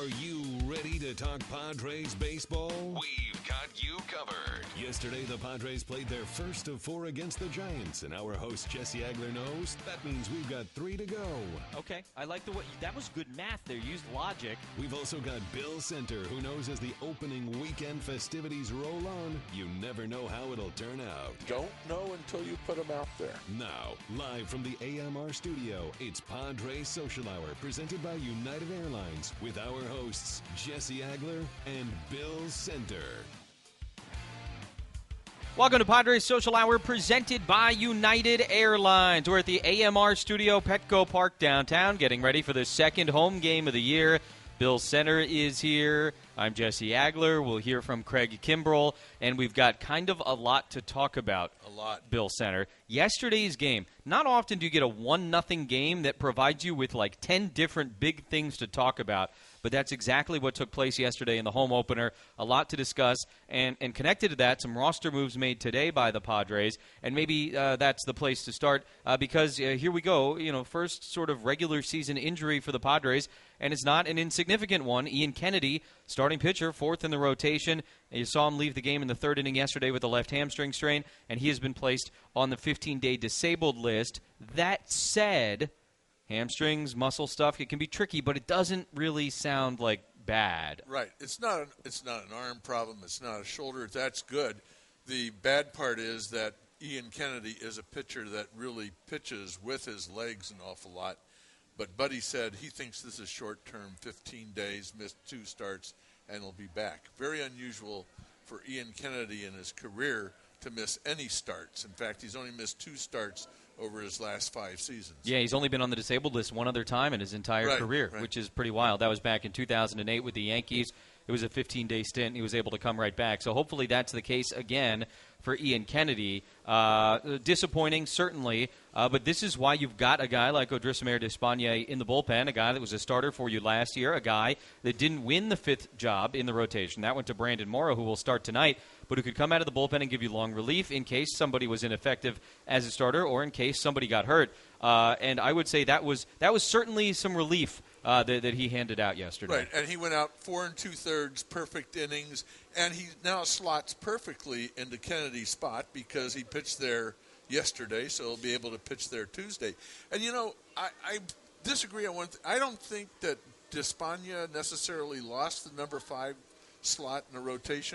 Are you ready to talk Padres baseball? We've got you covered. Yesterday, the Padres played their first of 4 against the Giants, and our host Jesse Agler knows that means we've got 3 to go. Okay, I like the way that was good math there. Used logic. We've also got Bill Center, who knows as the opening weekend festivities roll on, you never know how it'll turn out. Don't know until you put them out there. Now, live from the AMR studio, it's Padres Social Hour, presented by United Airlines, with our hosts Jesse Agler and Bill Center. Welcome to Padres Social Hour, presented by United Airlines. We're at the AMR studio, Petco Park downtown, getting ready for the second home game of the year. Bill Center is here. I'm Jesse Agler. We'll hear from Craig Kimbrell, and we've got kind of a lot to talk about. A lot. Bill Center. Yesterday's game. Not often do you get a 1-0 game that provides you with like 10 different big things to talk about, but that's exactly what took place yesterday in the home opener. A lot to discuss, and connected to that, some roster moves made today by the Padres, and maybe that's the place to start because here we go. First sort of regular season injury for the Padres, and it's not an insignificant one. Ian Kennedy, starting pitcher, 4th in the rotation. You saw him leave the game in the 3rd inning yesterday with a left hamstring strain, and he has been placed on the 15-day disabled list. That said, hamstrings, muscle stuff, it can be tricky, but it doesn't really sound like bad. Right. It's not an arm problem. It's not a shoulder. That's good. The bad part is that Ian Kennedy is a pitcher that really pitches with his legs an awful lot. But Buddy said he thinks this is short-term, 15 days, missed 2 starts, and will be back. Very unusual for Ian Kennedy in his career to miss any starts. In fact, he's only missed 2 starts over his last 5 seasons. Yeah, he's only been on the disabled list one other time in his entire career, which is pretty wild. That was back in 2008 with the Yankees. It was a 15-day stint, and he was able to come right back. So hopefully that's the case again for Ian Kennedy. Disappointing, certainly, but this is why you've got a guy like Odrisamer Despaigne in the bullpen, a guy that was a starter for you last year, a guy that didn't win the 5th job in the rotation. That went to Brandon Morrow, who will start tonight, but who could come out of the bullpen and give you long relief in case somebody was ineffective as a starter or in case somebody got hurt. And I would say that was certainly some relief that he handed out yesterday. Right, and he went out 4 2/3 perfect innings, and he now slots perfectly into Kennedy's spot because he pitched there yesterday, so he'll be able to pitch there Tuesday. And, I disagree on one thing. I don't think that Despaigne necessarily lost the number 5 slot in the rotation.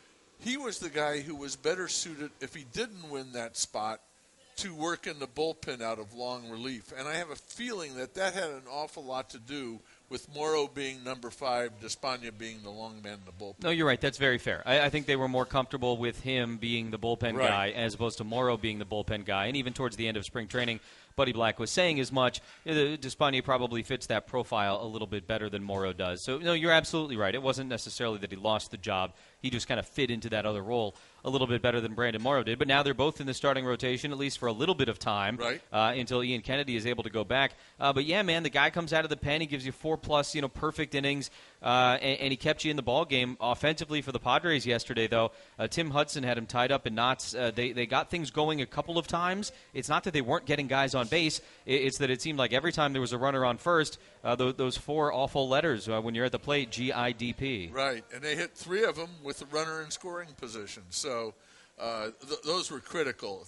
He was the guy who was better suited, if he didn't win that spot, to work in the bullpen out of long relief. And I have a feeling that had an awful lot to do with Morrow being number 5, Despaigne being the long man in the bullpen. No, you're right. That's very fair. I think they were more comfortable with him being the bullpen guy as opposed to Morrow being the bullpen guy. And even towards the end of spring training, Buddy Black was saying as much. Despaigne probably fits that profile a little bit better than Morrow does. So, no, you're absolutely right. It wasn't necessarily that he lost the job. He just kind of fit into that other role a little bit better than Brandon Morrow did. But now they're both in the starting rotation, at least for a little bit of time, until Ian Kennedy is able to go back. But, yeah, man, the guy comes out of the pen. He gives you 4+ perfect innings, and he kept you in the ball game offensively for the Padres yesterday, though. Tim Hudson had him tied up in knots. They got things going a couple of times. It's not that they weren't getting guys on base. It's that it seemed like every time there was a runner on first, those 4 awful letters when you're at the plate, GIDP. Right, and they hit 3 of them with the runner in scoring position. So those were critical.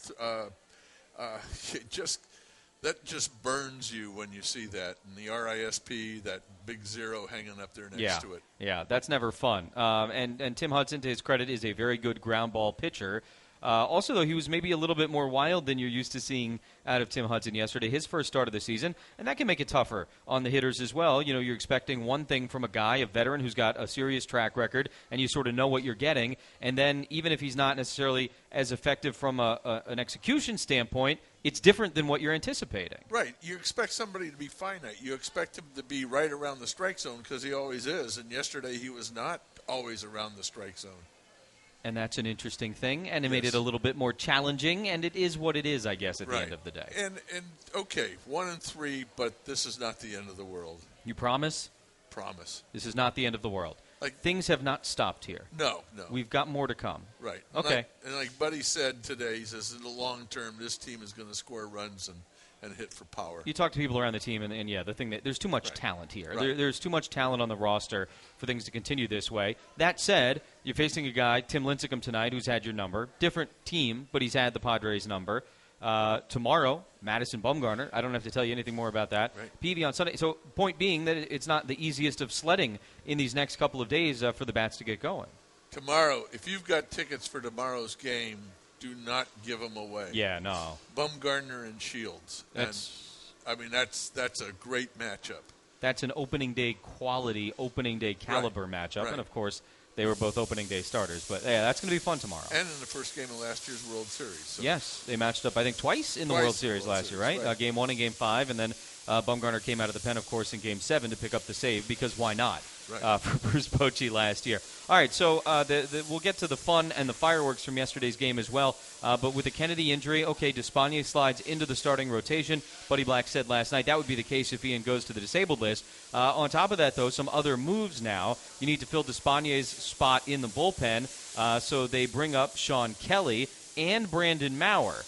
That just burns you when you see that. And the RISP, that big 0 hanging up there next to it. Yeah, that's never fun. And Tim Hudson, to his credit, is a very good ground ball pitcher. Also, though, he was maybe a little bit more wild than you're used to seeing out of Tim Hudson yesterday, his first start of the season, and that can make it tougher on the hitters as well. You're expecting one thing from a guy, a veteran who's got a serious track record, and you sort of know what you're getting, and then even if he's not necessarily as effective from an execution standpoint, it's different than what you're anticipating. Right. You expect somebody to be finite. You expect him to be right around the strike zone because he always is, and yesterday he was not always around the strike zone. And that's an interesting thing, and it made it a little bit more challenging, and it is what it is, I guess, at the end of the day. And okay, 1-3, but this is not the end of the world. You promise? Promise. This is not the end of the world. Things have not stopped here. No. We've got more to come. Right. Okay. And like Buddy said today, he says in the long term, this team is going to score runs and hit for power. You talk to people around the team, and yeah, the thing that there's too much talent here. Right. There's too much talent on the roster for things to continue this way. That said, you're facing a guy, Tim Lincecum tonight, who's had your number. Different team, but he's had the Padres' number. Tomorrow, Madison Bumgarner. I don't have to tell you anything more about that. Right. Peavy on Sunday. So, point being that it's not the easiest of sledding in these next couple of days for the bats to get going. Tomorrow, if you've got tickets for tomorrow's game, do not give them away. Yeah, no. Bumgarner and Shields. That's a great matchup. That's an opening day quality, opening day caliber matchup. Right. And, of course, they were both opening day starters. But, yeah, that's going to be fun tomorrow. And in the first game of last year's World Series. So. Yes, they matched up, I think, twice in the World Series last year, right? Game 1 and Game 5, and then Bumgarner came out of the pen, of course, in Game 7 to pick up the save, because why not, for Bruce Bochy last year. All right, so we'll get to the fun and the fireworks from yesterday's game as well, but with the Kennedy injury, okay, Despaigne slides into the starting rotation. Buddy Black said last night that would be the case if Ian goes to the disabled list. On top of that, though, some other moves now. You need to fill Despaign's spot in the bullpen, so they bring up Sean Kelly and Brandon Maurer.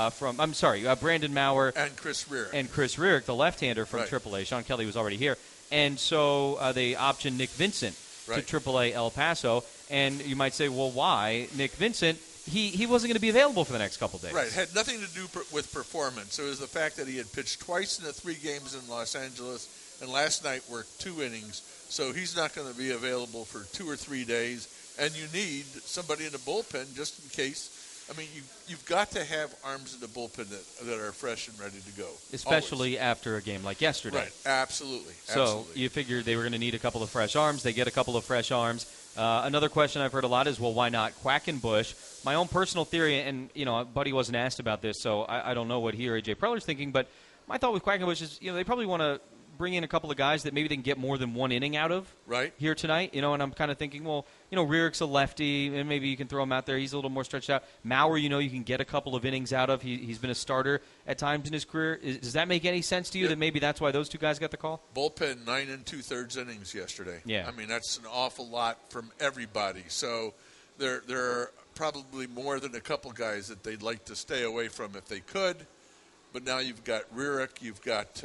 Brandon Maurer and Chris Rierick. And Chris Rierick, the left-hander from AAA. Sean Kelly was already here. And so they optioned Nick Vincent to AAA El Paso. And you might say, well, why? Nick Vincent, he wasn't going to be available for the next couple days. Right. Had nothing to do with performance. It was the fact that he had pitched twice in the 3 games in Los Angeles, and last night worked 2 innings. So he's not going to be available for 2 or 3 days. And you need somebody in the bullpen just in case. I mean, you've got to have arms in the bullpen that are fresh and ready to go. Especially always. After a game like yesterday. Right, absolutely. So you figured they were going to need a couple of fresh arms. They get a couple of fresh arms. Another question I've heard a lot is, well, why not Quackenbush? My own personal theory, and, Buddy wasn't asked about this, so I don't know what he or A.J. Preller's thinking, but my thought with Quackenbush is, they probably want to bring in a couple of guys that maybe they can get more than 1 inning out of here tonight. And I'm kind of thinking, well, Rierick's a lefty, and maybe you can throw him out there. He's a little more stretched out. Maurer, you can get a couple of innings out of. He's been a starter at times in his career. Does that make any sense to you that maybe that's why those 2 guys got the call? Bullpen 9 2/3 innings yesterday. Yeah. I mean, that's an awful lot from everybody. So there are probably more than a couple guys that they'd like to stay away from if they could. But now you've got Rierick, you've got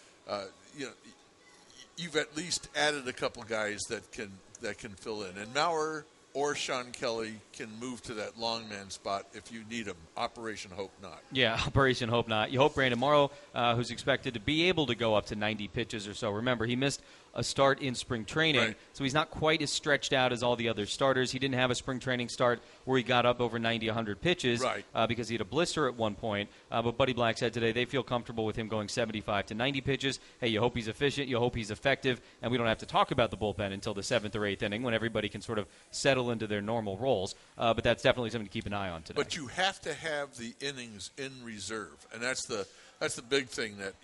you've at least added a couple guys that can fill in. And Maurer or Sean Kelly can move to that long man spot if you need them. Operation Hope Not. Yeah, Operation Hope Not. You hope Brandon Morrow, who's expected to be able to go up to 90 pitches or so. Remember, he missed a start in spring training, so he's not quite as stretched out as all the other starters. He didn't have a spring training start where he got up over 90, 100 pitches because he had a blister at one point. But Buddy Black said today they feel comfortable with him going 75 to 90 pitches. Hey, you hope he's efficient, you hope he's effective, and we don't have to talk about the bullpen until the 7th or 8th inning when everybody can sort of settle into their normal roles. But that's definitely something to keep an eye on today. But you have to have the innings in reserve, and that's the big thing that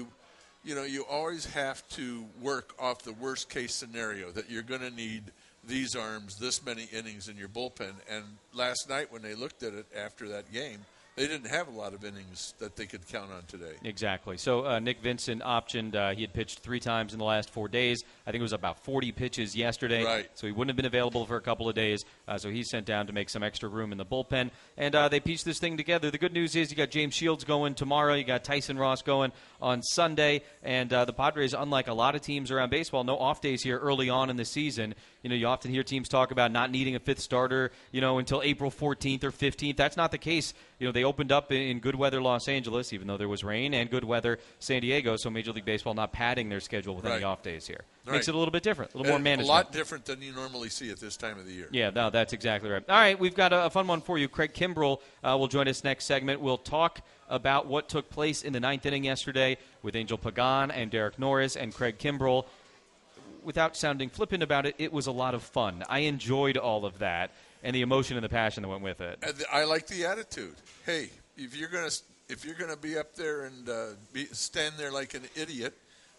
you always have to work off the worst case scenario that you're going to need these arms, this many innings in your bullpen. And last night when they looked at it after that game, they didn't have a lot of innings that they could count on today. Exactly. So Nick Vincent optioned. He had pitched 3 times in the last 4 days. I think it was about 40 pitches yesterday. Right. So he wouldn't have been available for a couple of days. So he's sent down to make some extra room in the bullpen. And they pieced this thing together. The good news is you got James Shields going tomorrow. You got Tyson Ross going on Sunday. And the Padres, unlike a lot of teams around baseball, no off days here early on in the season. You often hear teams talk about not needing a 5th starter, until April 14th or 15th. That's not the case. They opened up in good weather Los Angeles, even though there was rain, and good weather San Diego, so Major League Baseball not padding their schedule with any off days here. Makes it a little bit different, a little more management. A lot different than you normally see at this time of the year. Yeah, no, that's exactly right. All right, we've got a fun one for you. Craig Kimbrell will join us next segment. We'll talk about what took place in the 9th inning yesterday with Angel Pagan and Derek Norris and Craig Kimbrell. Without sounding flippant about it, it was a lot of fun. I enjoyed all of that and the emotion and the passion that went with it. I like the attitude. Hey, if you're gonna be up there and stand there like an idiot,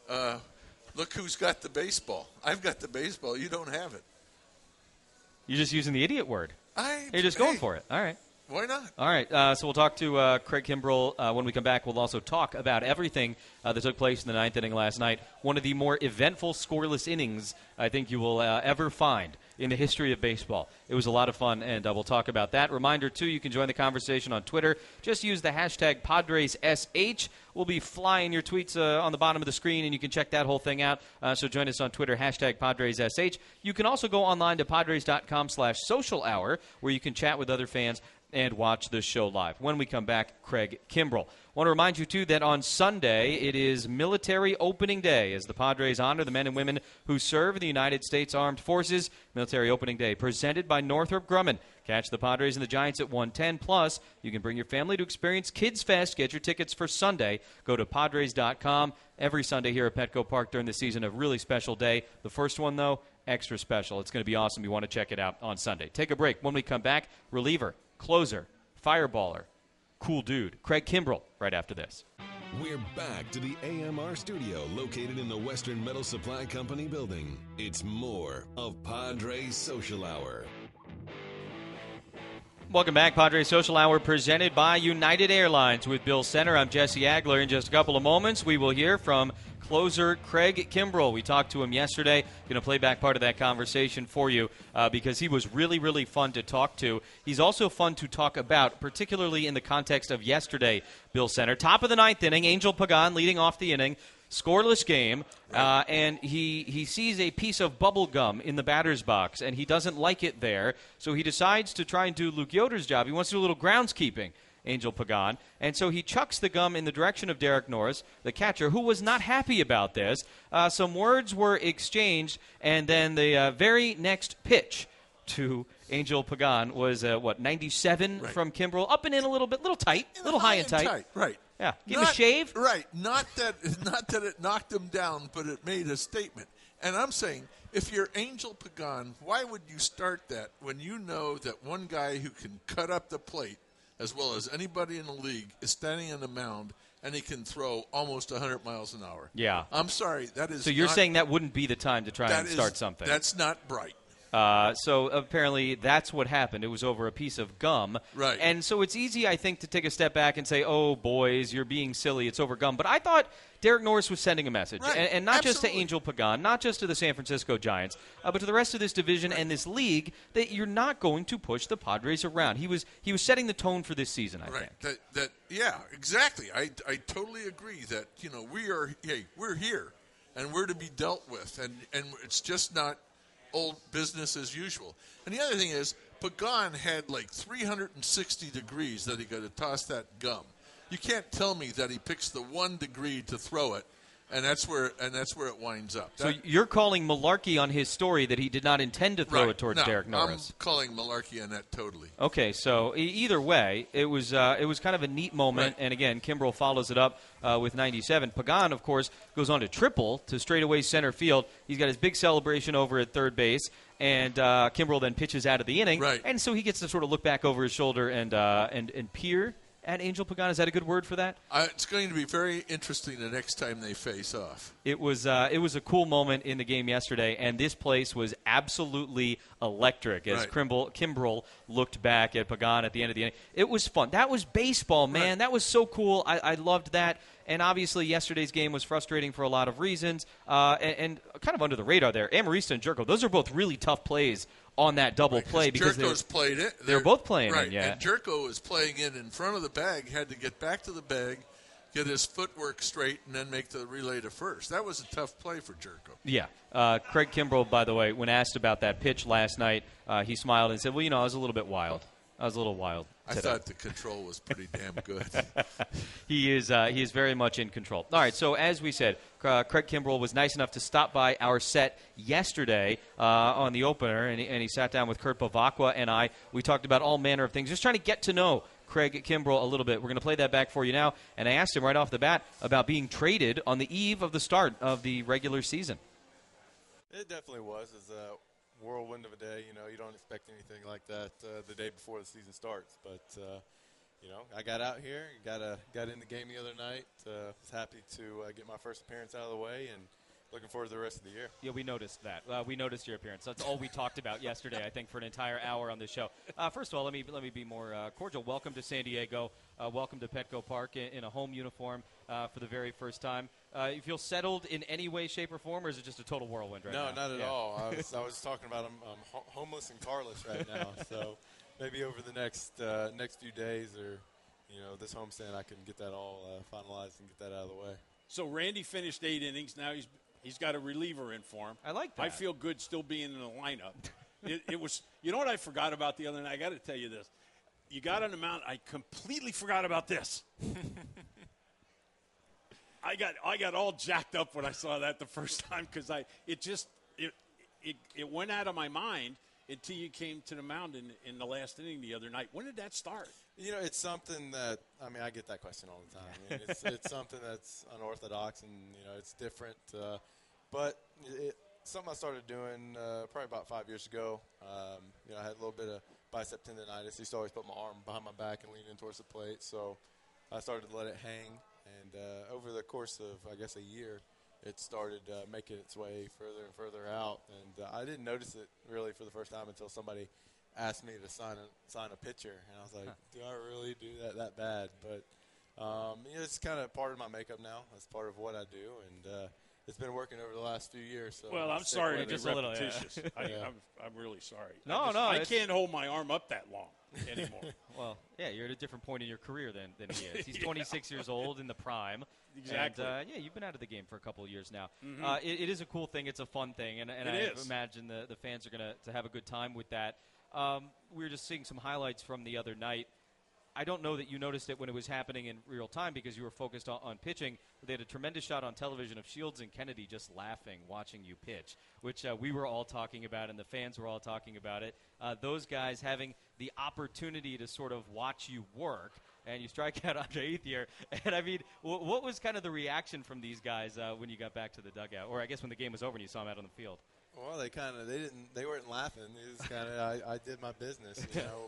look who's got the baseball. I've got the baseball. You don't have it. You're just using the idiot word. You're just going for it. All right. Why not? All right, so we'll talk to Craig Kimbrell when we come back. We'll also talk about everything that took place in the ninth inning last night. One of the more eventful scoreless innings I think you will ever find in the history of baseball. It was a lot of fun, and we'll talk about that. Reminder, too, you can join the conversation on Twitter. Just use the hashtag PadresSH. We'll be flying your tweets on the bottom of the screen, and you can check that whole thing out. So join us on Twitter, hashtag PadresSH. You can also go online to Padres.com/social hour, where you can chat with other fans and watch the show live. When we come back, Craig Kimbrell. I want to remind you, too, that on Sunday it is Military Opening Day as the Padres honor the men and women who serve in the United States Armed Forces. Military Opening Day presented by Northrop Grumman. Catch the Padres and the Giants at 1:10. Plus, you can bring your family to experience Kids Fest. Get your tickets for Sunday. Go to Padres.com. Every Sunday here at Petco Park during the season, a really special day. The first one, though, extra special. It's going to be awesome. You want to check it out on Sunday. Take a break. When we come back, reliever, closer, fireballer, cool dude, Craig Kimbrell, right after this. We're back to the AMR studio located in the Western Metal Supply Company building. It's more of Padres Social Hour. Welcome back, Padres Social Hour presented by United Airlines with Bill Center. I'm Jesse Agler. In just a couple of moments, we will hear from closer Craig Kimbrell. We talked to him yesterday. Going to play back part of that conversation for you because he was really, really fun to talk to. He's also fun to talk about, particularly in the context of yesterday, Bill Center. Top of the ninth inning, Angel Pagan leading off the inning. Scoreless game, and he sees a piece of bubble gum in the batter's box, and he doesn't like it there, so he decides to try and do Luke Yoder's job. He wants to do a little groundskeeping, Angel Pagan, and so he chucks the gum in the direction of Derek Norris, the catcher, who was not happy about this. Some words were exchanged, and then the very next pitch to Angel Pagan was, 97 from Kimbrell, up and in a little bit, little tight, little high and tight. Right. Yeah, give him a shave. Right. Not that it knocked him down, but it made a statement. And I'm saying, if you're Angel Pagan, why would you start that when you know that one guy who can cut up the plate as well as anybody in the league is standing on the mound and he can throw almost 100 miles an hour? Yeah. I'm sorry. That is. So you're saying that wouldn't be the time to try and start something? That's not bright. So apparently that's what happened. It was over a piece of gum. Right. And so it's easy, I think, to take a step back and say, oh, boys, you're being silly. It's over gum. But I thought Derek Norris was sending a message. Right. And not Absolutely. just to Angel Pagan, not just to the San Francisco Giants, but to the rest of this division and this league, that you're not going to push the Padres around. He was setting the tone for this season, I think. Yeah, exactly. I totally agree that, we're here, and we're to be dealt with. And it's just not old business as usual. And the other thing is, Pagan had like 360 degrees that he got to toss that gum. You can't tell me that he picks the 1 degree to throw it, and that's where it winds up. So you're calling malarkey on his story that he did not intend to throw it towards Derek Norris. I'm calling malarkey on that totally. Okay, so either way, it was kind of a neat moment, and again, Kimbrell follows it up with 97. Pagan, of course, goes on to triple to straightaway center field. He's got his big celebration over at third base, and Kimbrell then pitches out of the inning, and so he gets to sort of look back over his shoulder and peer at Angel Pagan. Is that a good word for that? It's going to be very interesting the next time they face off. It was a cool moment in the game yesterday, and this place was absolutely electric as Kimbrell looked back at Pagan at the end of the inning. It was fun. That was baseball, man. Right. That was so cool. I loved that. And obviously, yesterday's game was frustrating for a lot of reasons. And kind of under the radar there, Amarista and Jerko, those are both really tough plays on that double play because Jerko's played it. They're both playing it, yeah. And Jerko was playing it in front of the bag, had to get back to the bag, get his footwork straight, and then make the relay to first. That was a tough play for Jerko. Yeah. Craig Kimbrell, by the way, when asked about that pitch last night, he smiled and said, well, I was a little bit wild. I was a little wild today. I thought the control was pretty damn good. He is very much in control. All right, so as we said, Craig Kimbrell was nice enough to stop by our set yesterday on the opener, and he sat down with Kurt Bavacqua and I. We talked about all manner of things, just trying to get to know Craig Kimbrell a little bit. We're going to play that back for you now, and I asked him right off the bat about being traded on the eve of the start of the regular season. It definitely was. It's a whirlwind of a day. You don't expect anything like that the day before the season starts. But, I got out here, got in the game the other night. Was happy to get my first appearance out of the way and looking forward to the rest of the year. Yeah, we noticed that. We noticed your appearance. That's all we talked about yesterday, I think, for an entire hour on this show. First of all, let me be more cordial. Welcome to San Diego. Welcome to Petco Park in a home uniform for the very first time. You feel settled in any way, shape, or form, or is it just a total whirlwind right now? No, not at all. I was talking about I'm homeless and carless right now, so maybe over the next few days or this homestand, I can get that all finalized and get that out of the way. So Randy finished 8 innings. Now he's got a reliever in for him. I like that. I feel good still being in the lineup. It was. You know what I forgot about the other night? I got to tell you this. You got on the mound. I completely forgot about this. I got all jacked up when I saw that the first time because it went out of my mind until you came to the mound in the last inning the other night. When did that start? It's something that I get that question all the time. It's something that's unorthodox and it's different. But it's something I started doing probably about 5 years ago. I had a little bit of bicep tendonitis. I used to always put my arm behind my back and lean in towards the plate. So I started to let it hang. And over the course of, I guess, a year, it started making its way further and further out. And I didn't notice it really for the first time until somebody asked me to sign a pitcher. And I was like, do I really do that bad? But it's kind of part of my makeup now. That's part of what I do. And it's been working over the last few years. So well, I'm sorry to just be a little, repetitious. I'm really sorry. No, I can't hold my arm up that long anymore. Well, yeah, you're at a different point in your career than he is. He's 26 years old in the prime. Exactly. And, you've been out of the game for a couple of years now. Mm-hmm. It is a cool thing. It's a fun thing, and I imagine the fans are going to have a good time with that. We were just seeing some highlights from the other night. I don't know that you noticed it when it was happening in real time because you were focused on pitching. They had a tremendous shot on television of Shields and Kennedy just laughing, watching you pitch, which we were all talking about and the fans were all talking about it. Those guys having the opportunity to sort of watch you work, and you strike out Andre Ethier. And, I mean, what was kind of the reaction from these guys when you got back to the dugout? Or I guess when the game was over and you saw them out on the field? Well, they weren't laughing. It was kind of I did my business,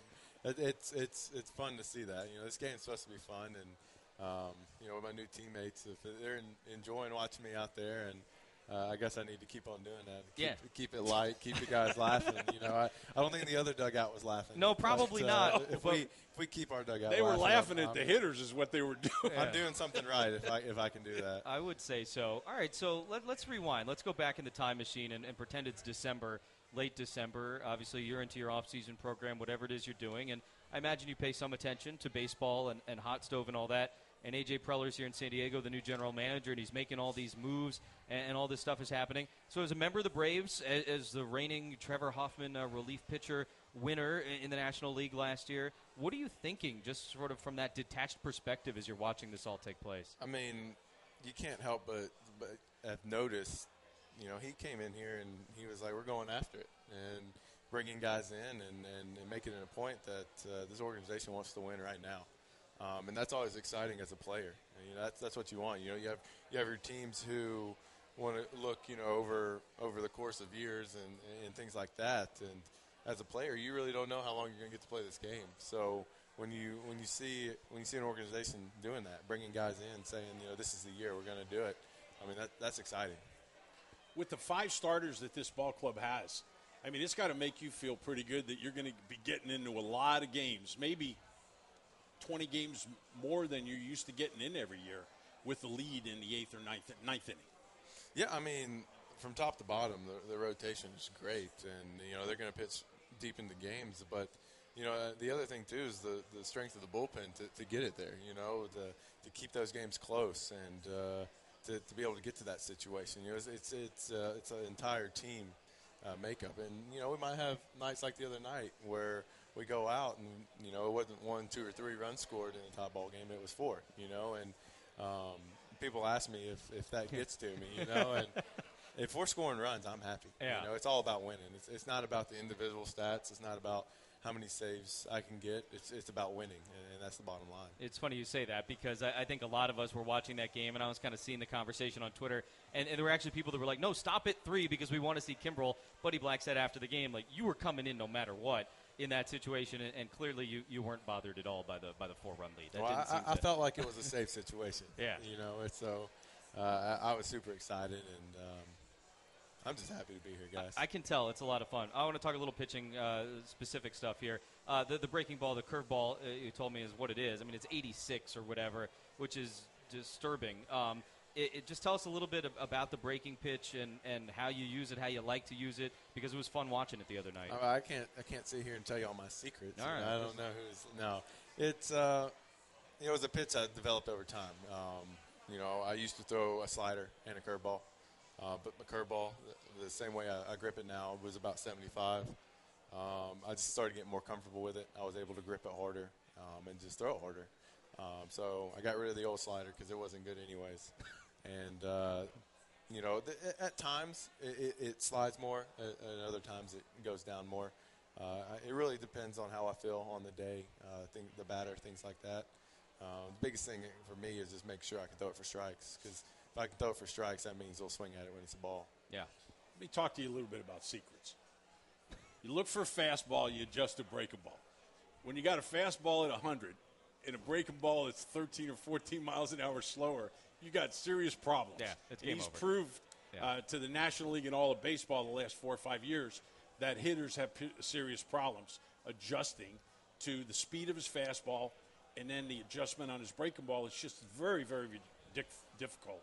It's fun to see that. This game's supposed to be fun, and with my new teammates, if they're enjoying watching me out there, and I guess I need to keep on doing that. Keep it light, keep the guys laughing. I don't think the other dugout was laughing. No, probably not. If we keep our dugout, they were laughing at the hitters, is what they were doing. I'm doing something right if I can do that. I would say so. All right, so let's rewind. Let's go back in the time machine and pretend it's December. Late December. Obviously, you're into your off-season program, whatever it is you're doing, and I imagine you pay some attention to baseball and hot stove and all that. And A.J. Preller's here in San Diego, the new general manager, and he's making all these moves, and all this stuff is happening. So as a member of the Braves, as the reigning Trevor Hoffman relief pitcher winner in the National League last year, what are you thinking, just sort of from that detached perspective as you're watching this all take place? I mean, you can't help but have noticed, he came in here and he was like, we're going after it, and bringing guys in and making it a point that this organization wants to win right now. And that's always exciting as a player. That's what you want. You have your teams who want to look, over the course of years and things like that. And as a player, you really don't know how long you're going to get to play this game. So when you see an organization doing that, bringing guys in, saying, this is the year we're going to do it, I mean that's exciting. With the 5 starters that this ball club has, I mean, it's got to make you feel pretty good that you're going to be getting into a lot of games, maybe 20 games more than you're used to getting in every year with the lead in the 8th or 9th inning. Yeah, I mean, from top to bottom, the rotation is great, and they're going to pitch deep into games. But the other thing too is the strength of the bullpen to get it there. To keep those games close and to be able to get to that situation. It's an entire team makeup, and we might have nights like the other night where we go out and it wasn't 1, 2, or 3 runs scored in a top ball game. It was 4. And people ask me if that gets to me. And if we're scoring runs, I'm happy. Yeah. It's all about winning. It's not about the individual stats. It's not about how many saves I can get. It's about winning, and that's the bottom line. It's funny you say that because I think a lot of us were watching that game, and I was kind of seeing the conversation on Twitter, and there were actually people that were like, no, stop at 3 because we want to see Kimbrel. Buddy Black said after the game, like, you were coming in no matter what in that situation, and clearly you weren't bothered at all by the 4-run lead. That I felt like it was a safe situation. Yeah. So I was super excited, and I'm just happy to be here, guys. I can tell it's a lot of fun. I want to talk a little pitching specific stuff here. The breaking ball, the curve ball, you told me is what it is. I mean, it's 86 or whatever, which is disturbing. It just tell us a little bit about the breaking pitch and how you use it, how you like to use it, because it was fun watching it the other night. I can't sit here and tell you all my secrets. All right. I don't know who's – no. It's it was a pitch I developed over time. I used to throw a slider and a curveball. But my curveball, the same way I grip it now, was about 75. I just started getting more comfortable with it. I was able to grip it harder and just throw it harder. So I got rid of the old slider because it wasn't good anyways. And, at times it slides more, and other times it goes down more. It really depends on how I feel on the day, the batter, things like that. The biggest thing for me is just make sure I can throw it for strikes, because if I can throw it for strikes, that means they'll swing at it when it's a ball. Yeah. Let me talk to you a little bit about secrets. You look for a fastball, you adjust a breaking ball. When you got a fastball at 100 and a breaking ball that's 13 or 14 miles an hour slower, you got serious problems. Yeah, it's and game he's over. proved Yeah. to the National League and all of baseball the last 4 or 5 years that hitters have serious problems adjusting to the speed of his fastball, and then the adjustment on his breaking ball is just very, very difficult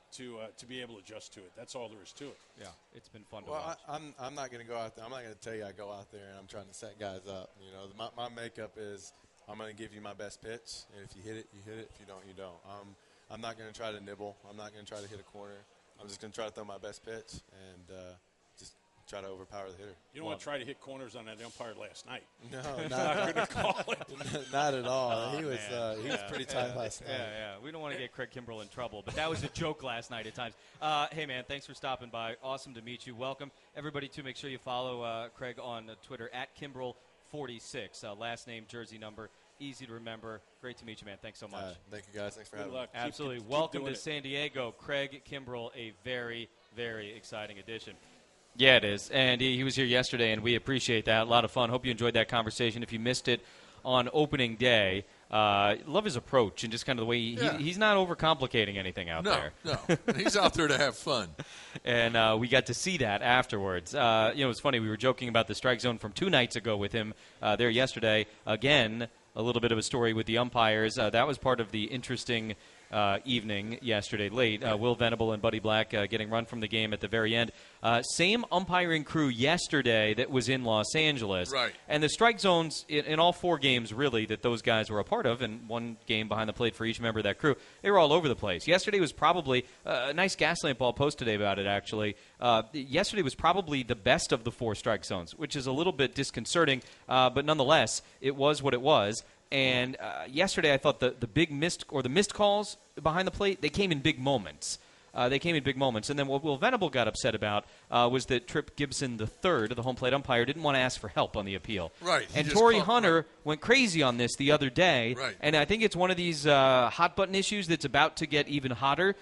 to be able to adjust to it. That's all there is to it. Yeah, it's been fun to watch. I'm not going to go out there. I'm not going to tell you I go out there and I'm trying to set guys up. My makeup is I'm going to give you my best pitch, and if you hit it, you hit it. If you don't, you don't. I'm not going to try to nibble. I'm not going to try to hit a corner. I'm just going to try to throw my best pitch and just try to overpower the hitter. You don't want to try to hit corners on that umpire last night. No, not going to call it. Not at all. He was pretty tight last night. Yeah. We don't want to get Craig Kimbrell in trouble, but that was a joke last night at times. Hey, man, thanks for stopping by. Awesome to meet you. Welcome. Everybody, to make sure you follow Craig on Twitter, @Kimbrell46. Last name, jersey number. Easy to remember. Great to meet you, man. Thanks so much. Thank you, guys. Thanks for having me. Absolutely. Keep Welcome to it. San Diego. Craig Kimbrell, a very, very exciting addition. Yeah, it is. And he was here yesterday, and we appreciate that. A lot of fun. Hope you enjoyed that conversation. If you missed it on opening day, love his approach and just kind of the way he's not overcomplicating anything out there. No. He's out there to have fun. And we got to see that afterwards. It's funny. We were joking about the strike zone from 2 nights ago with him there yesterday. Again, a little bit of a story with the umpires. That was part of the interesting evening yesterday late. Will Venable and Buddy Black getting run from the game at the very end. Same umpiring crew yesterday that was in Los Angeles. Right. And the strike zones in all 4 games, really, that those guys were a part of, and 1 game behind the plate for each member of that crew, they were all over the place. Yesterday was probably a nice Gaslamp Ball post today about it, actually. Yesterday was probably the best of the 4 strike zones, which is a little bit disconcerting, but nonetheless, it was what it was. And yesterday, I thought the missed calls behind the plate, they came in big moments. And then what Will Venable got upset about was that Tripp Gibson III, the home plate umpire, didn't want to ask for help on the appeal. Right. And Torrey Hunter went crazy on this the other day. Right. And I think it's one of these hot-button issues that's about to get even hotter.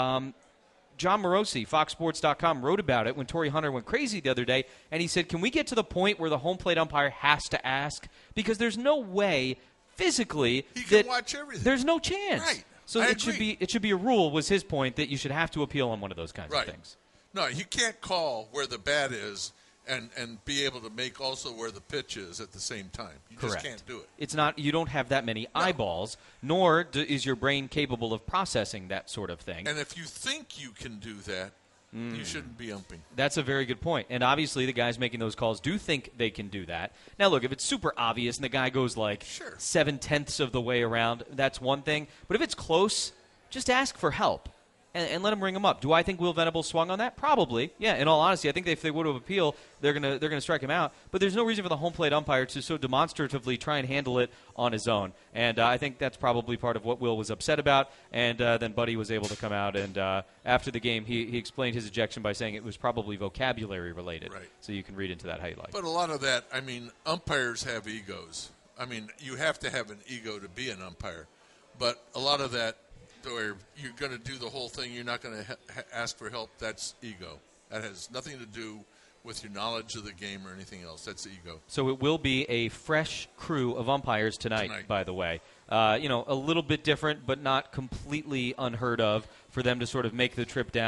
John Morosi, FoxSports.com, wrote about it when Torrey Hunter went crazy the other day, and he said, can we get to the point where the home plate umpire has to ask? Because there's no way physically he can watch everything. There's no chance. Right. So I it should be a rule, was his point, that you should have to appeal on one of those kinds of things. No, you can't call where the bat is and be able to make also where the pitch is at the same time. You Correct. just can't do it. It's not. You don't have that many eyeballs, nor is your brain capable of processing that sort of thing. And if you think you can do that, you shouldn't be umping. That's a very good point. And obviously the guys making those calls do think they can do that. Now, look, if it's super obvious and the guy goes like 7/10 of the way around, that's one thing. But if it's close, just ask for help and let him ring him up. Do I think Will Venable swung on that? Probably. Yeah, in all honesty, I think if they would have appealed, they're gonna strike him out. But there's no reason for the home plate umpire to so demonstratively try and handle it on his own. And I think that's probably part of what Will was upset about. And then Buddy was able to come out, and after the game, he explained his ejection by saying it was probably vocabulary related. Right. So you can read into that how you like. But a lot of that, umpires have egos. You have to have an ego to be an umpire. But a lot of that, where you're going to do the whole thing, you're not going to ask for help, that's ego. That has nothing to do with your knowledge of the game or anything else. That's ego. So it will be a fresh crew of umpires tonight. By the way. A little bit different, but not completely unheard of for them to sort of make the trip down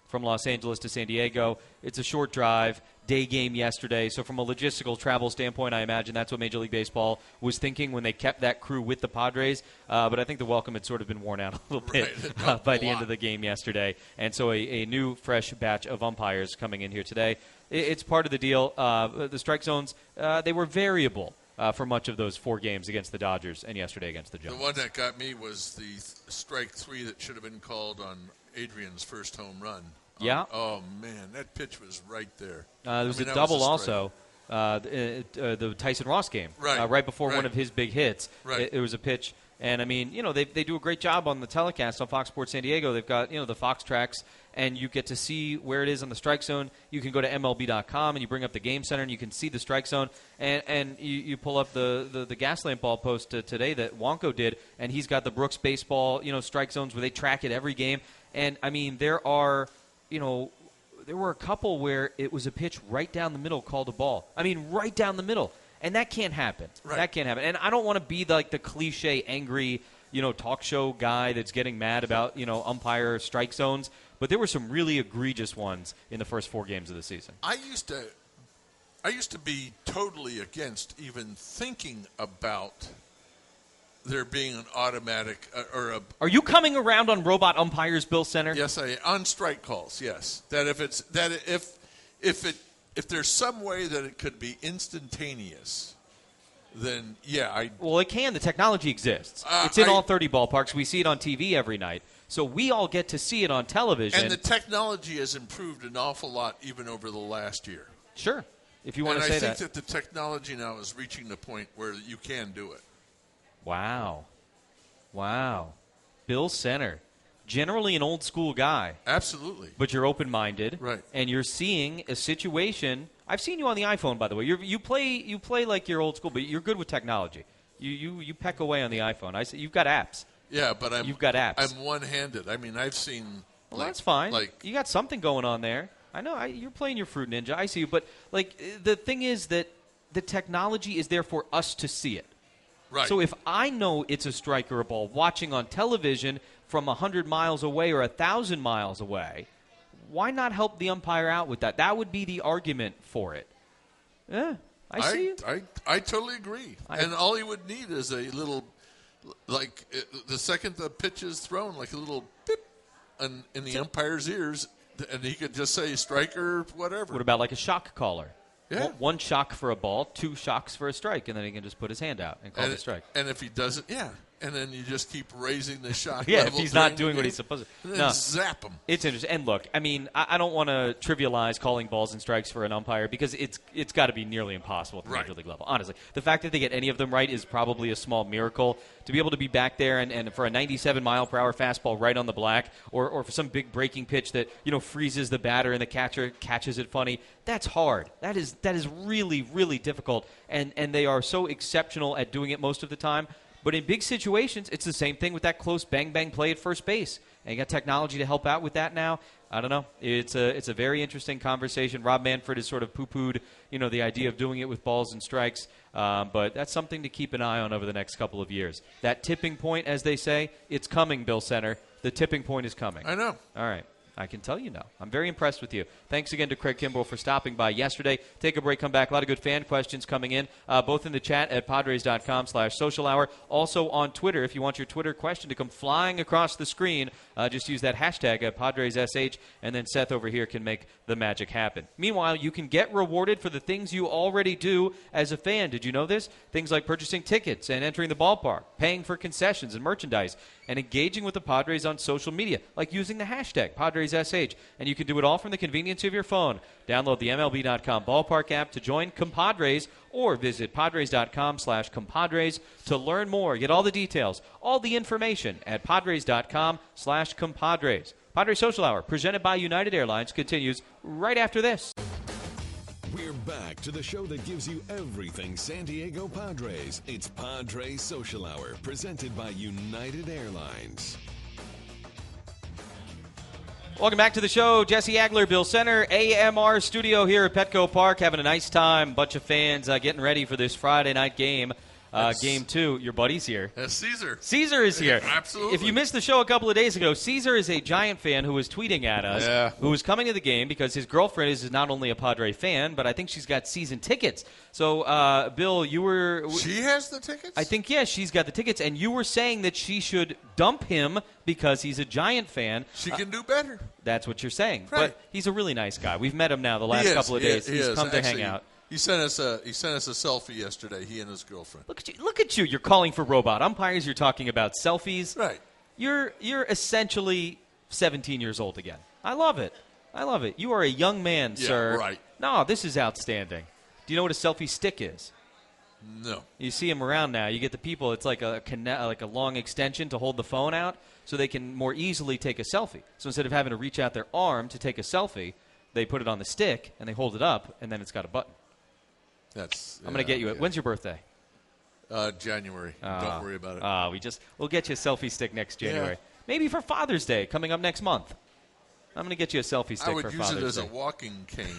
from Los Angeles to San Diego. It's a short drive, day game yesterday. So from a logistical travel standpoint, I imagine that's what Major League Baseball was thinking when they kept that crew with the Padres. But I think the welcome had sort of been worn out a little bit by the end of the game yesterday. And so a new, fresh batch of umpires coming in here today. It's part of the deal. The strike zones, they were variable for much of those 4 games against the Dodgers and yesterday against the Giants. The one that got me was the strike 3 that should have been called on Adrian's first home run. Yeah. Oh, man, that pitch was right there. There was a double also, the Tyson Ross game. Right before one of his big hits. Right. It was a pitch. And, I mean, they do a great job on the telecast on Fox Sports San Diego. They've got, the Fox tracks, and you get to see where it is on the strike zone. You can go to MLB.com, and you bring up the game center, and you can see the strike zone. And you pull up the Gaslamp ball post today that Wonko did, and he's got the Brooks baseball, strike zones where they track it every game. And, I mean, there were a couple where it was a pitch right down the middle called a ball. I mean, right down the middle. And that can't happen. Right. That can't happen. And I don't want to be like the cliche, angry, talk show guy that's getting mad about, umpire strike zones. But there were some really egregious ones in the first 4 games of the season. I used to be totally against even thinking about there being an automatic or a. Are you coming around on robot umpires, Bill Center? Yes, I on strike calls. Yes, that if there's some way that it could be instantaneous, then yeah, Well, it can. The technology exists. It's in all 30 ballparks. We see it on TV every night. So we all get to see it on television. And the technology has improved an awful lot even over the last year. Sure, if you want to say that. And I think that the technology now is reaching the point where you can do it. Wow. Bill Center. Generally an old school guy. Absolutely. But you're open-minded. Right. And you're seeing a situation. I've seen you on the iPhone, by the way. You play like you're old school, but you're good with technology. You peck away on the iPhone. I say you've got apps. Yeah, but you've got apps. I'm one-handed. I mean, I've seen. Well, that's fine. You got something going on there. I know you're playing your Fruit Ninja. I see you, but the thing is that the technology is there for us to see it. Right. So if I know it's a strike or a ball watching on television from 100 miles away or 1,000 miles away, why not help the umpire out with that? That would be the argument for it. Yeah, I see it. I totally agree. And all you would need is a little, the second the pitch is thrown, like a little beep in the umpire's ears, and he could just say strike or whatever. What about like a shock caller? Yeah. 1 shock for a ball, 2 shocks for a strike, and then he can just put his hand out and call the strike. And if he doesn't, and then you just keep raising the shock yeah, level. if he's not doing what he's supposed to. And then zap him. It's interesting. And look, I mean, I don't want to trivialize calling balls and strikes for an umpire because it's got to be nearly impossible at the Major League level. Honestly, the fact that they get any of them right is probably a small miracle. To be able to be back there and for a 97-mile-per-hour fastball right on the black or for some big breaking pitch that, freezes the batter and the catcher catches it funny, that's hard. That is really, really difficult. And they are so exceptional at doing it most of the time. But in big situations, it's the same thing with that close bang-bang play at first base. And you got technology to help out with that now. I don't know. It's a very interesting conversation. Rob Manfred has sort of poo-pooed, the idea of doing it with balls and strikes. But that's something to keep an eye on over the next couple of years. That tipping point, as they say, it's coming, Bill Center. The tipping point is coming. I know. All right. I can tell you now. I'm very impressed with you. Thanks again to Craig Kimbrell for stopping by yesterday. Take a break, come back. A lot of good fan questions coming in, both in the chat at Padres.com/social hour. Also on Twitter, if you want your Twitter question to come flying across the screen, just use that hashtag at PadresSH, and then Seth over here can make the magic happen. Meanwhile, you can get rewarded for the things you already do as a fan. Did you know this? Things like purchasing tickets and entering the ballpark, paying for concessions and merchandise, and engaging with the Padres on social media, like using the hashtag PadresSH. And you can do it all from the convenience of your phone. Download the MLB.com ballpark app to join Compadres or visit Padres.com/compadres to learn more. Get all the details, all the information at Padres.com/compadres. Padres Social Hour, presented by United Airlines, continues right after this. We're back to the show that gives you everything San Diego Padres. It's Padres Social Hour, presented by United Airlines. Welcome back to the show. Jesse Agler, Bill Center, AMR studio here at Petco Park, having a nice time. Bunch of fans getting ready for this Friday night game Game 2, your buddy's here. Caesar. Caesar is here. Absolutely. If you missed the show a couple of days ago, Caesar is a Giant fan who was tweeting at us, who was coming to the game because his girlfriend is not only a Padre fan, but I think she's got season tickets. So, Bill, you were... She has the tickets? I think, yes, she's got the tickets, and you were saying that she should dump him because he's a Giant fan. She can do better. That's what you're saying. Right. But he's a really nice guy. We've met him now the last couple of days. He's come to hang out. He sent us a selfie yesterday, he and his girlfriend. Look at you. You're calling for robot umpires. You're talking about selfies. Right. You're essentially 17 years old again. I love it. You are a young man, sir. Yeah, right. No, this is outstanding. Do you know what a selfie stick is? No. You see them around now. You get the people. It's like a long extension to hold the phone out so they can more easily take a selfie. So instead of having to reach out their arm to take a selfie, they put it on the stick and they hold it up, and then it's got a button. I'm going to get you it. When's your birthday? January. Don't worry about it. We'll get you a selfie stick next January. Yeah. Maybe for Father's Day coming up next month. I'm going to get you a selfie stick for Father's Day. I would use it as a walking cane.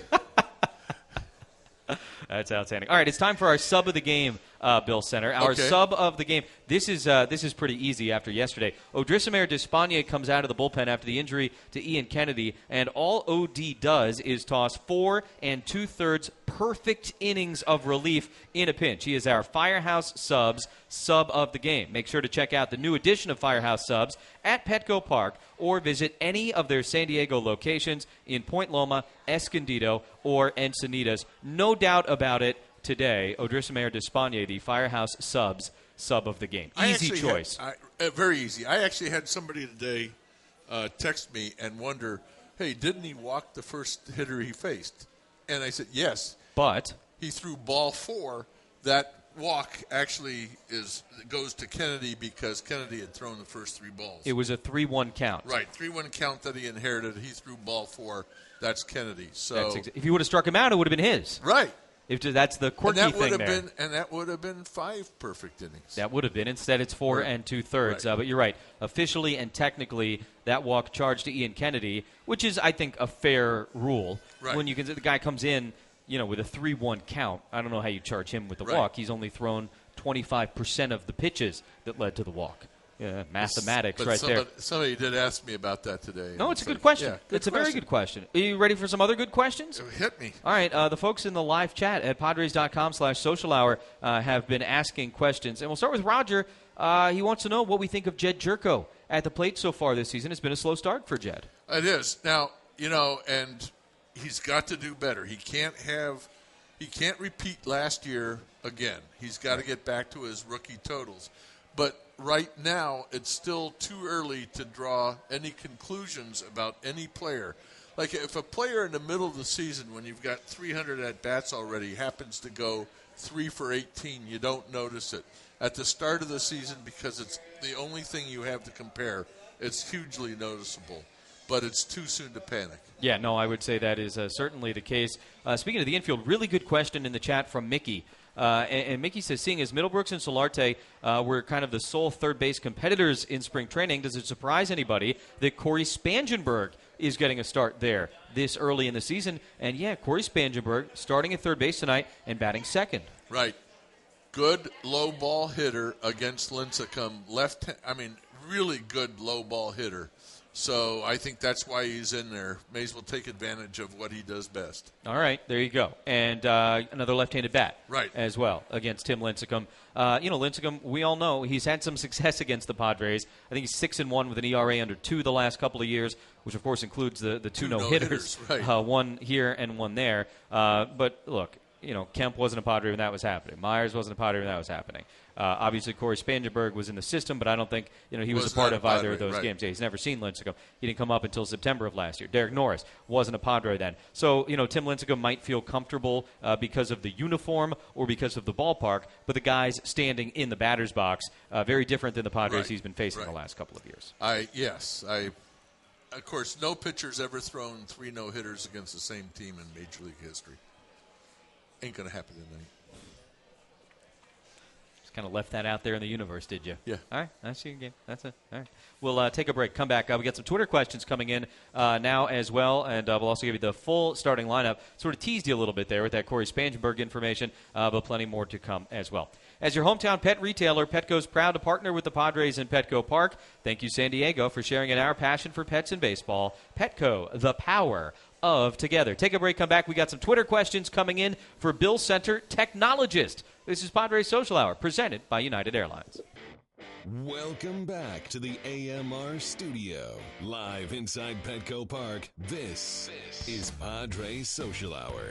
That's outstanding. All right, it's time for our sub of the game, Bill Center. Our sub of the game. This is pretty easy after yesterday. Odrisamer Despaigne comes out of the bullpen after the injury to Ian Kennedy, and all OD does is toss 4 2/3 perfect innings of relief in a pinch. He is our Firehouse Subs sub of the game. Make sure to check out the new edition of Firehouse Subs at Petco Park or visit any of their San Diego locations in Point Loma, Escondido, or Encinitas. No doubt about it today, Odrisamer Despaigne, the Firehouse Subs sub of the game. Easy choice. Very easy. I actually had somebody today text me and wonder, hey, didn't he walk the first hitter he faced? And I said, yes. But he threw ball 4. That walk actually goes to Kennedy because Kennedy had thrown the first 3 balls. It was a 3-1 count. Right, 3-1 count that he inherited. He threw ball 4. That's Kennedy. So if you would have struck him out, it would have been his. Right. That's the quirky thing there. And that would have been 5 perfect innings. That would have been. Instead, it's 4 2/3. Right. But you're right. Officially and technically, that walk charged to Ian Kennedy, which is, I think, a fair rule. Right. When the guy comes in, with a 3-1 count, I don't know how you charge him with the walk. He's only thrown 25% of the pitches that led to the walk. Yeah, mathematics there. Somebody did ask me about that today. No, it's a good question. Yeah, it's a very good question. Are you ready for some other good questions? Hit me. All right. The folks in the live chat at Padres.com/social hour have been asking questions. And we'll start with Roger. He wants to know what we think of Jed Jerko at the plate so far this season. It's been a slow start for Jed. It is. Now, and he's got to do better. He can't repeat last year again. He's got to get back to his rookie totals. But right now, it's still too early to draw any conclusions about any player. Like if a player in the middle of the season, when you've got 300 at-bats already, happens to go 3 for 18, you don't notice it. At the start of the season, because it's the only thing you have to compare, it's hugely noticeable. But it's too soon to panic. Yeah, no, I would say that is certainly the case. Speaking of the infield, really good question in the chat from Mickey. And Mickey says, seeing as Middlebrooks and Solarte were kind of the sole third base competitors in spring training, does it surprise anybody that Corey Spangenberg is getting a start there this early in the season? And, yeah, Corey Spangenberg starting at third base tonight and batting second. Right. Good low ball hitter against Lincecum. Really good low ball hitter. So I think that's why he's in there. May as well take advantage of what he does best. All right, there you go. And another left-handed bat as well against Tim Lincecum. Lincecum, we all know he's had some success against the Padres. I think he's 6-1 with an ERA under 2 the last couple of years, which, of course, includes the 2 no-hitters, one here and one there. But, look, Kemp wasn't a Padre when that was happening. Myers wasn't a Padre when that was happening. Obviously, Corey Spangenberg was in the system, but I don't think he was a part of either of those games. Yeah, he's never seen Lincecum. He didn't come up until September of last year. Derek Norris wasn't a Padre then. So, Tim Lincecum might feel comfortable because of the uniform or because of the ballpark, but the guys standing in the batter's box, very different than the Padres he's been facing the last couple of years. Of course, no pitcher's ever thrown 3 no-hitters against the same team in Major League history. Ain't going to happen tonight. kind of left that out there in the universe, did you? Yeah. All right. That's your game. That's it. All right. We'll take a break. Come back. We got some Twitter questions coming in now as well, and we'll also give you the full starting lineup. Sort of teased you a little bit there with that Corey Spangenberg information, but plenty more to come as well. As your hometown pet retailer, Petco's proud to partner with the Padres in Petco Park. Thank you, San Diego, for sharing in our passion for pets and baseball. Petco, the power of together. Take a break, come back. We got some Twitter questions coming in for Bill Center, technologist. This is Padres Social Hour, presented by United Airlines. Welcome back to the AMR studio. Live inside Petco Park, this is Padres Social Hour.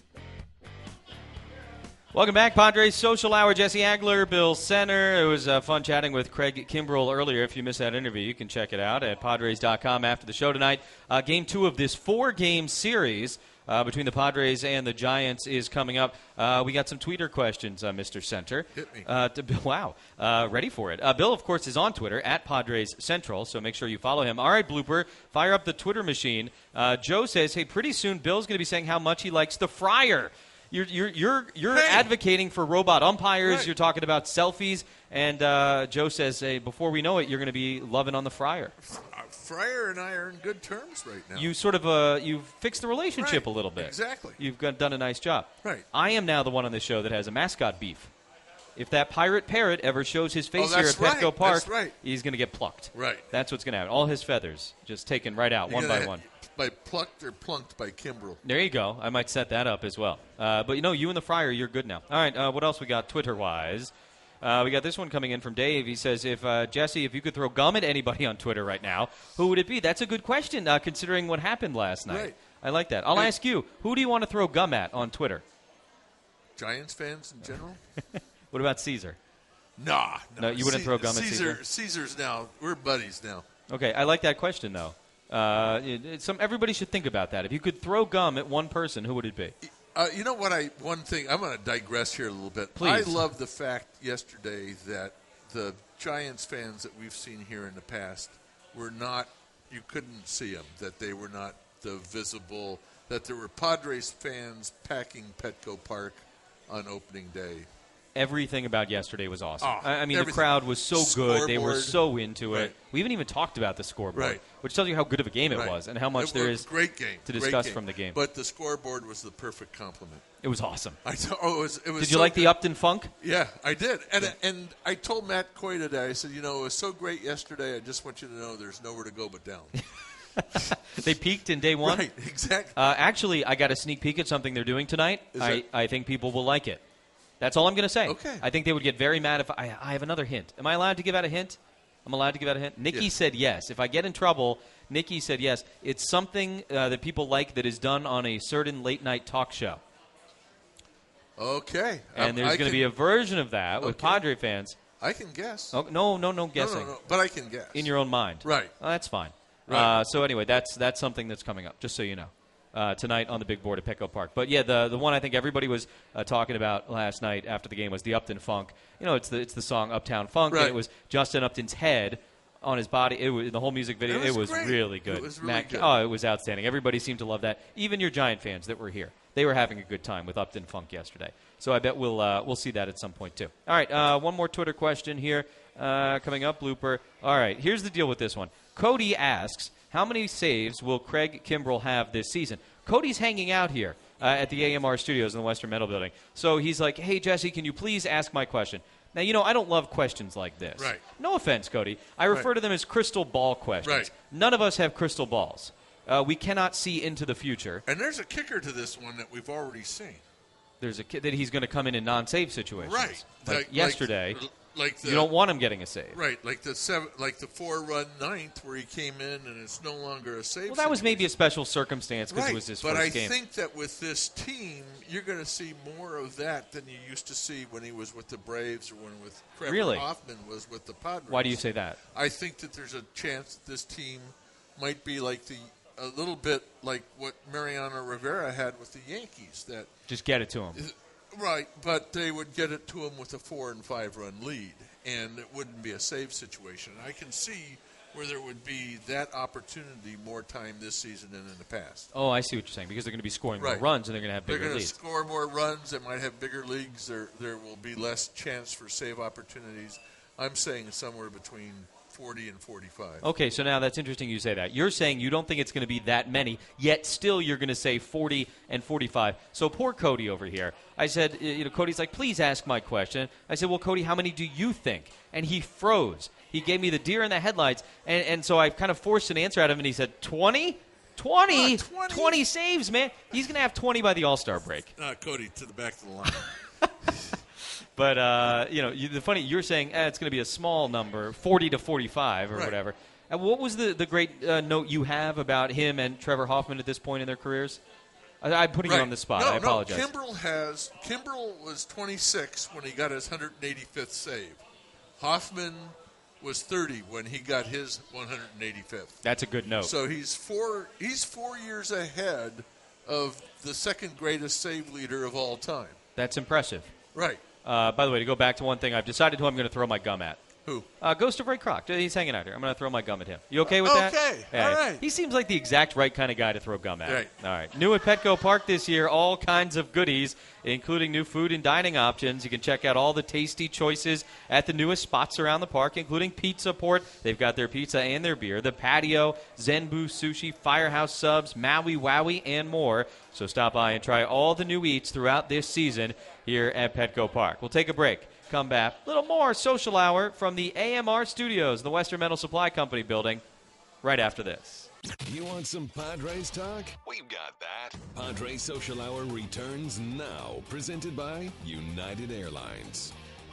Welcome back, Padres Social Hour. Jesse Agler, Bill Center. It was fun chatting with Craig Kimbrell earlier. If you missed that interview, you can check it out at Padres.com after the show tonight. Game 2 of this 4-game series between the Padres and the Giants is coming up. We got some Twitter questions, Mr. Center. Hit me. Wow. Ready for it. Bill, of course, is on Twitter, at Padres Central, so make sure you follow him. All right, Blooper, fire up the Twitter machine. Joe says, hey, pretty soon Bill's going to be saying how much he likes the Friar. You're advocating for robot umpires. Right. You're talking about selfies. And Joe says, hey, before we know it, you're going to be loving on the Friar. Fryer and I are in good terms right now. You sort of you've fixed the relationship Right. a little bit. Exactly. You've done a nice job. Right. I am now the one on this show that has a mascot beef. If that pirate parrot ever shows his face here at that's Petco right. Park, That's right. he's going to get plucked. Right. That's what's going to happen. All his feathers just taken right out, You're one gonna by one. By plucked or plunked by Kimbrell. There you go. I might set that up as well. But, you and the Friar, you're good now. All right, what else we got Twitter-wise? We got this one coming in from Dave. He says, Jesse, if you could throw gum at anybody on Twitter right now, who would it be? That's a good question, considering what happened last night. Right. I like that. I'll ask you, who do you want to throw gum at on Twitter? Giants fans in general? What about Caesar? Nah. No, you wouldn't throw gum at Caesar? Caesar's now. We're buddies now. Okay, I like that question, though. Everybody should think about that. If you could throw gum at one person, who would it be? You know what? One thing, I'm going to digress here a little bit. Please. I love the fact yesterday that the Giants fans that we've seen here in the past were not, you couldn't see them, that they were not the visible, that there were Padres fans packing Petco Park on opening day. Everything about yesterday was awesome. Oh, I mean, everything. the crowd was so good. They were Scoreboard. so into it. Right. We haven't even talked about the scoreboard, Right. which tells you how good of a game it Right. was and how much there is great game. to Great discuss game. from the game. But the scoreboard was the perfect compliment. It was awesome. It was Did you so like good. the Upton Funk? Yeah, I did. And I told Matt Coy today, I said, it was so great yesterday, I just want you to know there's nowhere to go but down. They peaked in day one. Right, exactly. Actually, I got a sneak peek at something they're doing tonight. I think people will like it. That's all I'm going to say. Okay. I think they would get very mad if I have another hint. Am I allowed to give out a hint? I'm allowed to give out a hint? Nikki Yes. said yes. If I get in trouble, Nikki said yes. It's something that people like that is done on a certain late-night talk show. Okay. And there's going to be a version of that with Okay. Padre fans. I can guess. Oh, no guessing. No, but I can guess. In your own mind. Right. Oh, that's fine. Right. So anyway, that's something that's coming up, just so you know. Tonight on the big board at Petco Park. But yeah, the one I think everybody was talking about last night after the game was the Upton Funk. It's the song Uptown Funk, Right. and it was Justin Upton's head on his body. It was the whole music video. It was was great. really good. It was really good. Oh, it was outstanding. Everybody seemed to love that. Even your Giant fans that were here, they were having a good time with Upton Funk yesterday. So I bet we'll see that at some point too. All right, one more Twitter question here coming up, Blooper. All right, here's the deal with this one. Cody asks, how many saves will Craig Kimbrell have this season? Cody's hanging out here at the AMR studios in the Western Metal Building. So he's like, hey, Jesse, can you please ask my question? Now, I don't love questions like this. Right. No offense, Cody. I refer Right. to them as crystal ball questions. Right. None of us have crystal balls. We cannot see into the future. And there's a kicker to this one that we've already seen. There's a kid that he's going to come in non-save situations. Right. Like yesterday, Like the, you don't want him getting a save. Right, like the 4-run ninth where he came in and it's no longer a save. Well, that was maybe a situation. special circumstance because Right, it was his but first I game. think that with this team, you're going to see more of that than you used to see when he was with the Braves or when with Trevor Really? Hoffman was with the Padres. Why do you say that? I think that there's a chance that this team might be like a little bit like what Mariano Rivera had with the Yankees. That Just get it to him. right, but they would get it to him with a 4- and 5-run lead, and it wouldn't be a save situation. I can see where there would be that opportunity more time this season than in the past. Oh, I see what you're saying, because they're going to be scoring more Right. runs and they're going to have bigger They're going to leads. score more runs. They might have bigger leagues. There will be less chance for save opportunities. I'm saying somewhere between 40 and 45. Okay, so now that's interesting you say that. You're saying you don't think it's going to be that many, yet still you're going to say 40 and 45. So poor Cody over here. I said, Cody's like, please ask my question. I said, well, Cody, how many do you think? And he froze. He gave me the deer in the headlights, and so I kind of forced an answer out of him, and he said, 20? 20? 20 saves, man. He's going to have 20 by the All-Star break. Cody, to the back of the line. But, you're saying it's going to be a small number, 40 to 45 or Right. whatever. And what was the great note you have about him and Trevor Hoffman at this point in their careers? I'm putting you on the spot. I apologize. Kimbrel was 26 when he got his 185th save. Hoffman was 30 when he got his 185th. That's a good note. So he's 4 years ahead of the second greatest save leader of all time. That's impressive. Right. By the way, to go back to one thing, I've decided who I'm going to throw my gum at. Who? Ghost of Ray Kroc. He's hanging out here. I'm going to throw my gum at him. You okay with that? Okay. Yeah. All right. He seems like the exact right kind of guy to throw gum at. Right. All right. New at Petco Park this year, all kinds of goodies, including new food and dining options. You can check out all the tasty choices at the newest spots around the park, including Pizza Port. They've got their pizza and their beer, the patio, Zenbu Sushi, Firehouse Subs, Maui Wowie, and more. So stop by and try all the new eats throughout this season here at Petco Park. We'll take a break. Come back. A little more social hour from the AMR Studios, the Western Metal Supply Company building, right after this. You want some Padres talk? We've got that. Padres Social Hour returns now, presented by United Airlines.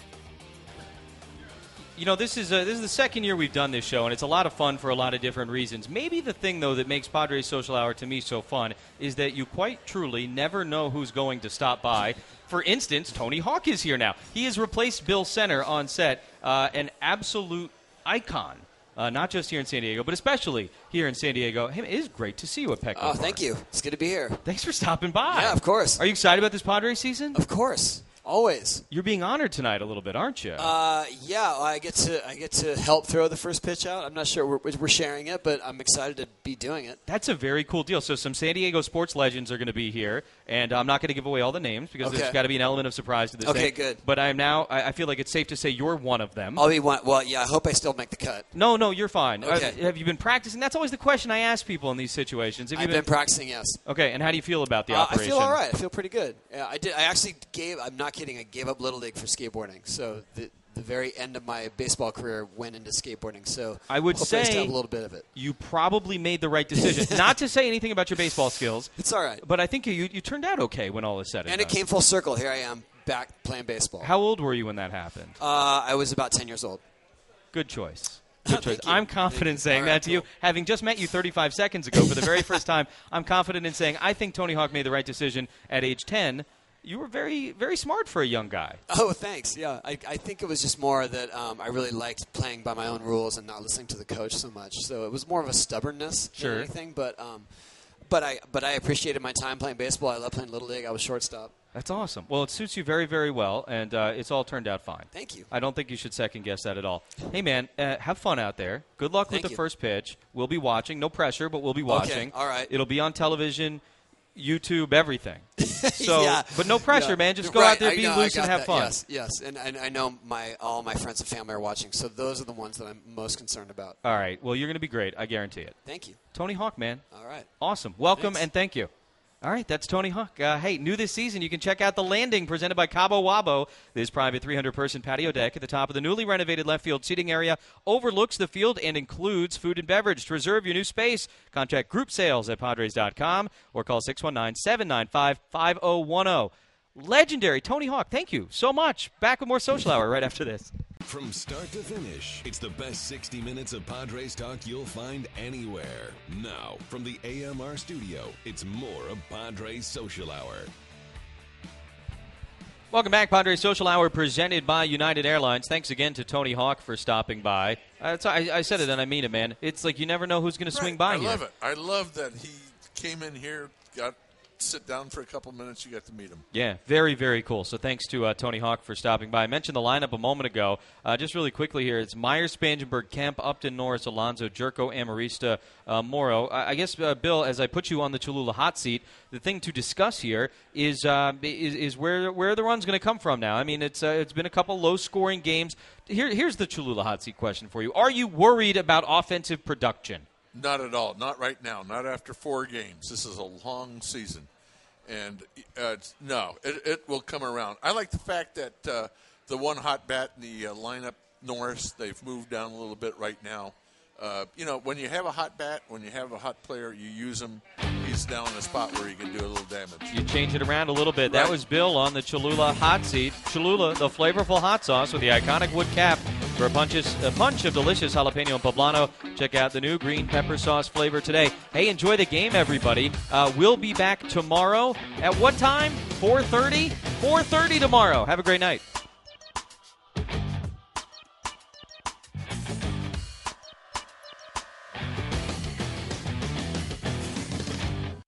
This is the second year we've done this show, and it's a lot of fun for a lot of different reasons. Maybe the thing, though, that makes Padres Social Hour to me so fun is that you quite truly never know who's going to stop by. For instance, Tony Hawk is here now. He has replaced Bill Center on set, an absolute icon, not just here in San Diego, but especially here in San Diego. It is great to see you at Petco Park. Thank you. It's good to be here. Thanks for stopping by. Yeah, of course. Are you excited about this Padres season? Of course. Always. You're being honored tonight a little bit, aren't you? Yeah, I get to help throw the first pitch out. I'm not sure we're sharing it, but I'm excited to be doing it. That's a very cool deal. So some San Diego sports legends are going to be here, and I'm not going to give away all the names because there's got to be an element of surprise to this thing. Okay, good. But I feel like it's safe to say you're one of them. I'll be one. Well, yeah, I hope I still make the cut. No, you're fine. Okay. Have you been practicing? That's always the question I ask people in these situations. I've been practicing, yes. Okay, and how do you feel about the operation? I feel all right. I feel pretty good. Yeah, I did. I actually I'm not kidding. I gave up Little League for skateboarding. So the very end of my baseball career went into skateboarding. So I would hopefully I say still have a little bit of it. You probably made the right decision. Not to say anything about your baseball skills. It's all right. But I think you turned out okay when all is said and done. And it came full circle. Here I am back playing baseball. How old were you when that happened? I was about 10 years old. Good choice. Good choice. Thank you. I'm confident saying that to you. Cool. Having just met you 35 seconds ago for the very first time, I'm confident in saying I think Tony Hawk made the right decision at age 10. You were very, very smart for a young guy. Oh, thanks. Yeah, I think it was just more that I really liked playing by my own rules and not listening to the coach so much. So it was more of a stubbornness than anything. But I appreciated my time playing baseball. I love playing Little League. I was shortstop. That's awesome. Well, it suits you very, very well, and it's all turned out fine. Thank you. I don't think you should second-guess that at all. Hey, man, have fun out there. Good luck with the first pitch. We'll be watching. No pressure, but we'll be watching. Okay, all right. It'll be on television, YouTube, everything. So, yeah. But no pressure, man. Just go out there, be loose, and have fun. Yes. And I know all my friends and family are watching, so those are the ones that I'm most concerned about. All right. Well, you're going to be great. I guarantee it. Thank you. Tony Hawk, man. All right. Awesome. Welcome, Thanks. and thank you. All right, that's Tony Hawk. Hey, new this season, you can check out The Landing, presented by Cabo Wabo. This private 300-person patio deck at the top of the newly renovated left field seating area overlooks the field and includes food and beverage. To reserve your new space, contact group sales at Padres.com or call 619-795-5010. Legendary Tony Hawk, thank you so much. Back with more Social Hour right after this. From start to finish, it's the best 60 minutes of Padres talk you'll find anywhere. Now, from the AMR studio, it's more of Padres Social Hour. Welcome back, Padres Social Hour, presented by United Airlines. Thanks again to Tony Hawk for stopping by. I said it, and I mean it, man. It's like you never know who's going to swing by here. I love it. I love that he came in here, got sit down for a couple minutes, you got to meet him. Yeah, very, very cool. So thanks to Tony Hawk for stopping by. I mentioned the lineup a moment ago. Just really quickly here, it's Myers, Spangenberg, Kemp, Upton, Norris, Alonso, Jerko, Amarista, Morrow. I guess, Bill, as I put you on the Cholula hot seat, the thing to discuss here is where the run's going to come from now. I mean, it's been a couple low-scoring games. Here's the Cholula hot seat question for you. Are you worried about offensive production? Not at all. Not right now. Not after 4 games. This is a long season. And it will come around. I like the fact that the one hot bat in the lineup, Norris, they've moved down a little bit right now. When you have a hot bat, when you have a hot player, you use him. He's down in a spot where he can do a little damage. You change it around a little bit. Right. That was Bill on the Cholula hot seat. Cholula, the flavorful hot sauce with the iconic wood cap for a punch of delicious jalapeno and poblano. Check out the new green pepper sauce flavor today. Hey, enjoy the game, everybody. We'll be back tomorrow. At what time? 4:30? 4:30 tomorrow. Have a great night.